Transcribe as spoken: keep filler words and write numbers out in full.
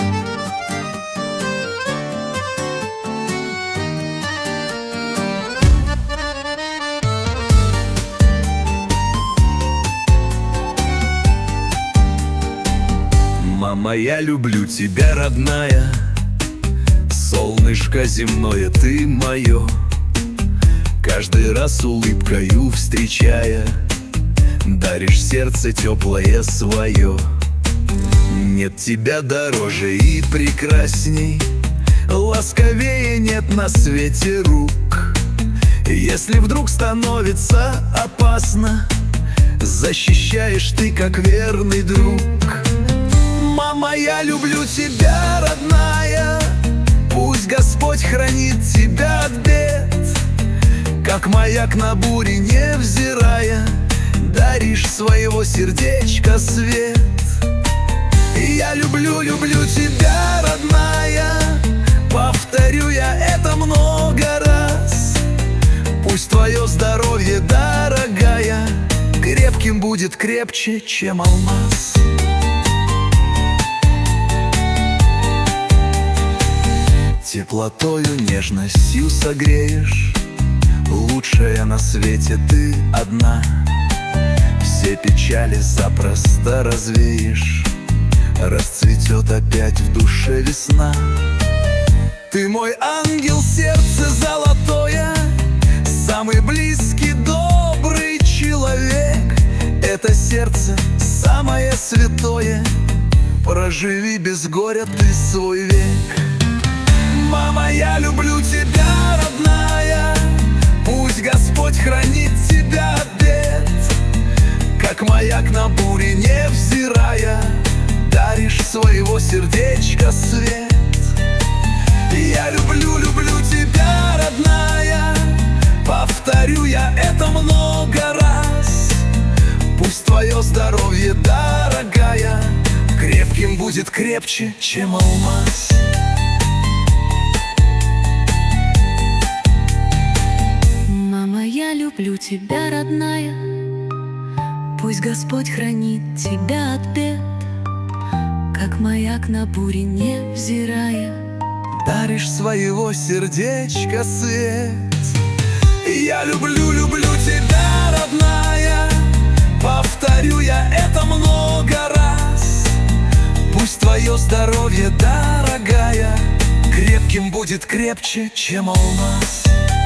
Мама, я люблю тебя, родная, солнышко земное, ты мое. Каждый раз улыбкою встречая, даришь сердце теплое свое. Нет тебя дороже и прекрасней, ласковее нет на свете рук. Если вдруг становится опасно, защищаешь ты, как верный друг. Мама, я люблю тебя, родная, пусть Господь хранит тебя от бед. Как маяк на буре невзирая, даришь своего сердечка свет. Я люблю, люблю тебя, родная, повторю я это много раз. Пусть твое здоровье, дорогая, крепким будет, крепче, чем алмаз. Теплотою, нежностью согреешь, лучшая на свете ты одна. Все печали запросто развеешь, расцветет опять в душе весна. Ты мой ангел, сердце золотое, самый близкий, добрый человек. Это сердце самое святое, проживи без горя ты свой век. Мама, я люблю тебя, родная, пусть Господь хранит тебя от бед. Как маяк на буре невзирая, даришь своего сердечка свет. Я люблю, люблю тебя, родная, повторю я это много раз. Пусть твое здоровье, дорогая, крепким будет, крепче, чем алмаз. Я люблю тебя, родная, пусть Господь хранит тебя от бед. Как маяк на буре невзирая, даришь своего сердечка свет. Я люблю, люблю тебя, родная, повторю я это много раз. Пусть твое здоровье, дорогая, крепким будет, крепче, чем алмаз.